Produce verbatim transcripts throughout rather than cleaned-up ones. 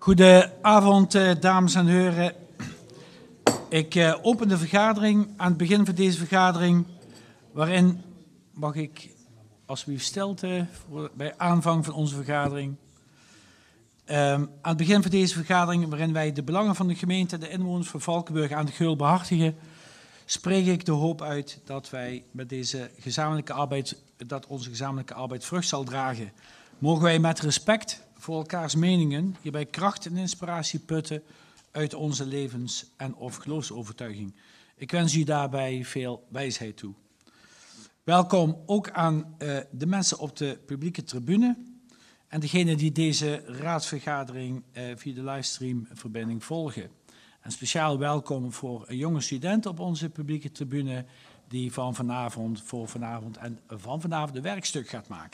Goedenavond, dames en heren. Ik uh, open de vergadering aan het begin van deze vergadering, waarin mag ik alsjeblieft stilte voor, bij aanvang van onze vergadering. Um, aan het begin van deze vergadering, waarin wij de belangen van de gemeente en de inwoners van Valkenburg aan de Geul behartigen, spreek ik de hoop uit dat wij met deze gezamenlijke arbeid, dat onze gezamenlijke arbeid vrucht zal dragen. Mogen wij met respect voor elkaars meningen hierbij kracht en inspiratie putten uit onze levens- en of geloofsovertuiging. Ik wens u daarbij veel wijsheid toe. Welkom ook aan uh, de mensen op de publieke tribune en degenen die deze raadsvergadering uh, via de livestreamverbinding volgen. En speciaal welkom voor een jonge student op onze publieke tribune die van vanavond, voor vanavond en van vanavond een werkstuk gaat maken.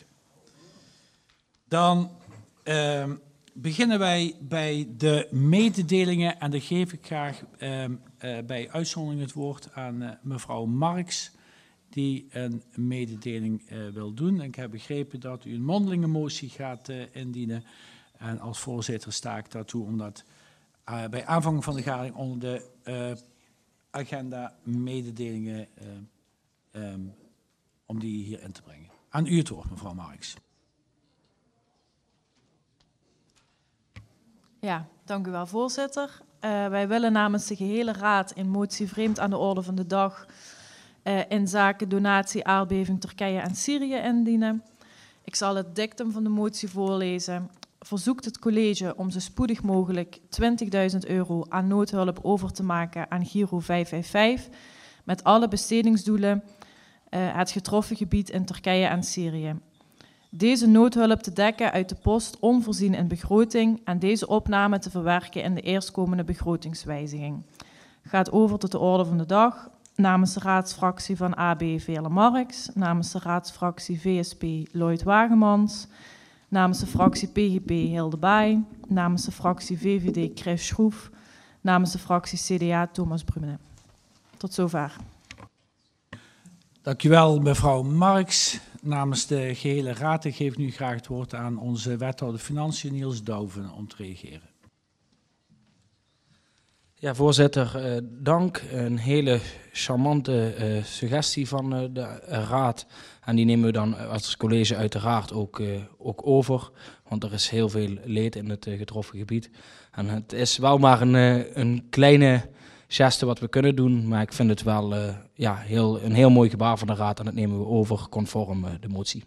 Dan uh, beginnen wij bij de mededelingen en dan geef ik graag uh, uh, bij uitzondering het woord aan uh, mevrouw Marx, die een mededeling uh, wil doen. En ik heb begrepen dat u een mondelinge motie gaat uh, indienen. En als voorzitter sta ik daartoe om dat uh, bij aanvang van de vergadering onder de uh, agenda mededelingen uh, um, om die hier in te brengen. Aan u het woord, mevrouw Marx. Ja, dank u wel, voorzitter. Uh, wij willen namens de gehele raad een motie vreemd aan de orde van de dag uh, in zaken donatie aardbeving Turkije en Syrië indienen. Ik zal het dictum van de motie voorlezen. Verzoekt het college om zo spoedig mogelijk twintigduizend euro aan noodhulp over te maken aan Giro vijf vijf vijf met alle bestedingsdoelen uh, het getroffen gebied in Turkije en Syrië. Deze noodhulp te dekken uit de post onvoorzien in begroting en deze opname te verwerken in de eerstkomende begrotingswijziging. Gaat over tot de orde van de dag. Namens de raadsfractie van A B Veerle Marx, namens de raadsfractie V S P Lloyd Wagemans, namens de fractie P G P Hilde Baai, namens de fractie V V D Chris Schroef, namens de fractie C D A Thomas Brumene. Tot zover. Dank u wel, mevrouw Marx. Namens de gehele raad, ik geef nu graag het woord aan onze wethouder Financiën, Niels Douwen, om te reageren. Ja, voorzitter, uh, dank. Een hele charmante uh, suggestie van uh, de uh, raad. En die nemen we dan als college uiteraard ook, uh, ook over. Want er is heel veel leed in het uh, getroffen gebied. En het is wel maar een, uh, een kleine geste wat we kunnen doen. Maar ik vind het wel uh, ja, heel, een heel mooi gebaar van de raad. En dat nemen we over conform uh, de motie.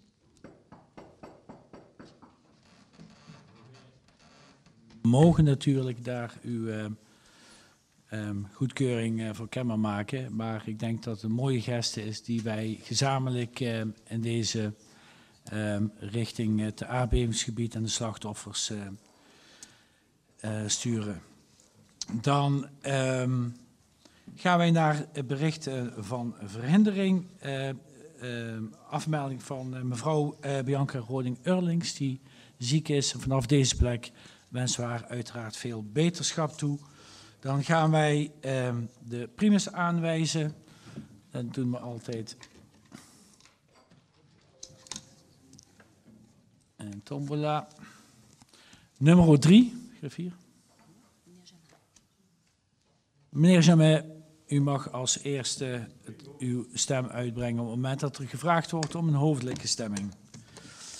We mogen natuurlijk daar uw uh, um, goedkeuring uh, voor kenbaar maken. Maar ik denk dat het een mooie geste is die wij gezamenlijk uh, in deze um, richting het aardbevingsgebied en de slachtoffers uh, uh, sturen. Dan um, gaan wij naar het bericht uh, van verhindering. Uh, uh, afmelding van uh, mevrouw uh, Bianca Roding-Eurlings, die ziek is. En vanaf deze plek wensen we haar uiteraard veel beterschap toe. Dan gaan wij uh, de primus aanwijzen. Dat doen we altijd. En tombola. Nummer drie, griffier. Meneer Jamet, u mag als eerste het, uw stem uitbrengen op het moment dat er gevraagd wordt om een hoofdelijke stemming.